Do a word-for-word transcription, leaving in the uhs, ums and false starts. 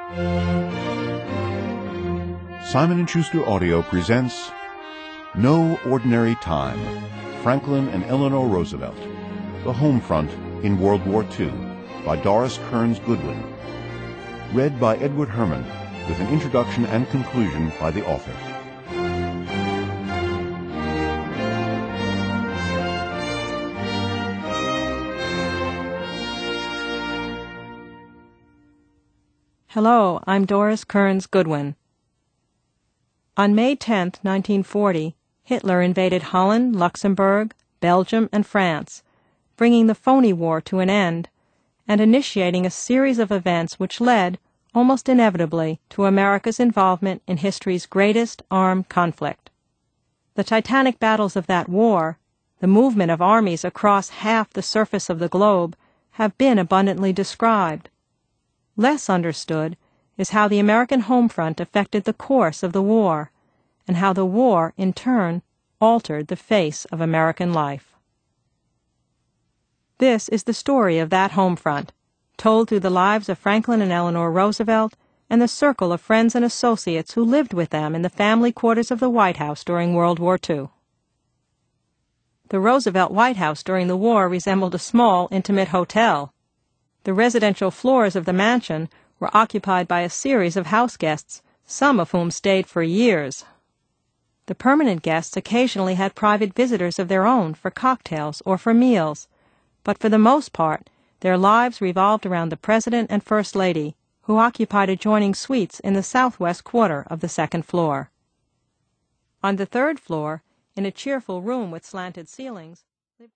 Simon and Schuster Audio presents No Ordinary Time, Franklin and Eleanor Roosevelt, The Homefront in World War Two, by Doris Kearns Goodwin. Read by Edward Herman, with an introduction and conclusion by the author. Hello, I'm Doris Kearns Goodwin. On May tenth, nineteen forty, Hitler invaded Holland, Luxembourg, Belgium, and France, bringing the phony war to an end and initiating a series of events which led, almost inevitably, to America's involvement in history's greatest armed conflict. The titanic battles of that war, the movement of armies across half the surface of the globe, have been abundantly described. Less understood is how the American home front affected the course of the war, and how the war, in turn, altered the face of American life. This is the story of that home front, told through the lives of Franklin and Eleanor Roosevelt and the circle of friends and associates who lived with them in the family quarters of the White House during World War Two. The Roosevelt White House during the war resembled a small, intimate hotel. The residential floors of the mansion were occupied by a series of house guests, some of whom stayed for years. The permanent guests occasionally had private visitors of their own for cocktails or for meals, but for the most part, their lives revolved around the President and First Lady, who occupied adjoining suites in the southwest quarter of the second floor. On the third floor, in a cheerful room with slanted ceilings,